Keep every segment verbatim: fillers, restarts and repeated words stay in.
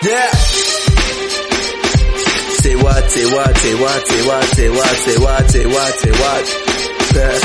Yeah. Say what, say what, say what, say what, say what, say what, say what, say what. Yeah.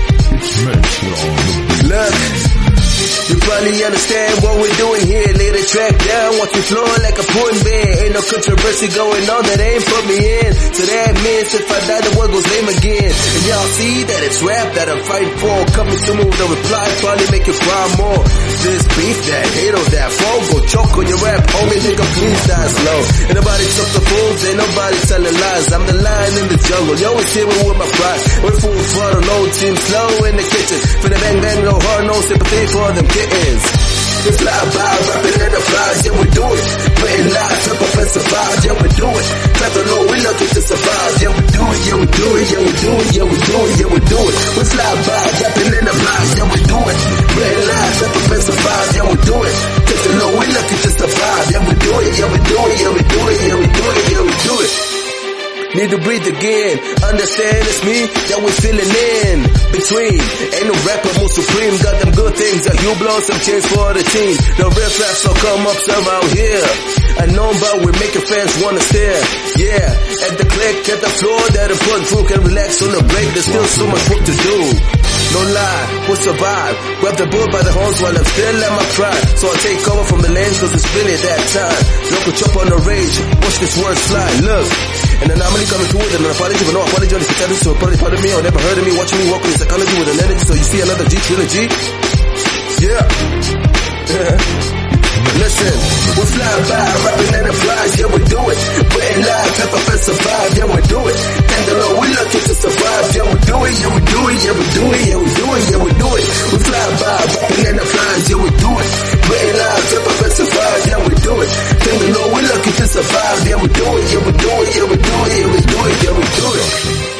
Look, you probably understand what we're doing here. Lay the track down, watch me flow like a pudding bear. Ain't no controversy going on that ain't put me in. So that means if I die, the world goes lame again. And y'all see that it's rap that I'm fighting for. Coming to me with a reply, probably make you cry more. This beef, that hate or that phone, go choke on your rap, homie, nigga, please die slow. Ain't nobody took the fools, ain't nobody telling lies. I'm the lion in the jungle, you always hear me with my pride. We're full for the low team, slow in the kitchen. For the bang bang, no heart, no sympathy for them kittens. We fly by, rapping in the flies, yeah we do it. Playing live, flip up and survive, yeah we do it. Clap the low, we lucky to survive, yeah we do it, yeah we do it, yeah we do it, yeah we do it, yeah we do it. We fly by, rapping in the flies, yeah we do it. Playing live, flip up and survive, yeah we do it. Take the low, we lucky to survive, yeah we do it, yeah we do it, yeah we do it, yeah we do it, yeah we do it. Need to breathe again, understand it's me that we feeling in between. Ain't no rapper more supreme, got them good things that you blow some chains for the team. The real facts so come up some out here. I know about we making fans wanna stare. Yeah, at the click, at the floor that a put through can relax on the break. There's still so much work to do. No lie, we'll survive. Grab the bull by the horns while I'm still at my pride. So I take cover from the lane cause it's really that time. Local chop on the rage, watch this word fly, look. And then I'm really coming through with it, and I apology, but no apology on this attention, so probably part of me or never heard of me, watching me walk with psychology with an energy, so you see another G trilogy. Yeah. Yeah. Listen, we fly by, rapping in the flies, yeah we do it. Playing live, clap up and survive, yeah we do it. Thank the Lord, we lucky to survive, yeah we do it, yeah we do it, yeah we do it, yeah we do it, yeah we do it. We fly by, rapping in the flies, yeah we do it. Playing live, clap up and survive, yeah we do it. Thank the Lord, we lucky to survive, yeah we do it, yeah we do it, yeah we do it, yeah we do it, yeah we do it.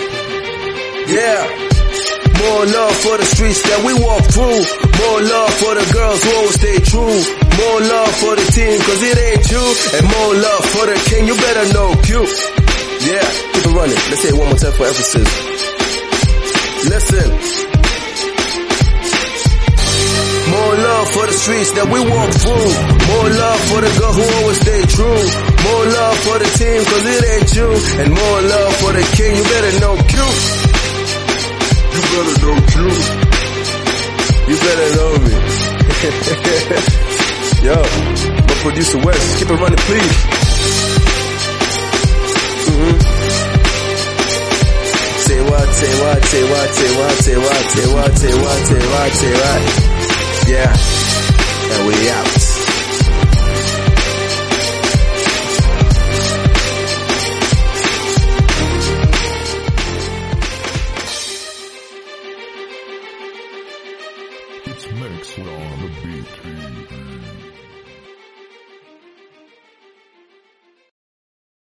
Yeah. More love for the streets that we walk through. More love for the girls who always stay true. More love for the team cause it ain't you. And more love for the king, you better know Q. Yeah, keep it running. Let's say it one more time for emphasis. Listen. More love for the streets that we walk through. More love for the girl who always stay true. More love for the team cause it ain't you. And more love for the king, you better know Q. You better know Q. You better know me. Yo, my producer West, keep it running please. Mm-hmm. Say what, say what, say what, say what, say what, say what, say what, say what, say what. Yeah, and we out. It's Maxwell on the beat.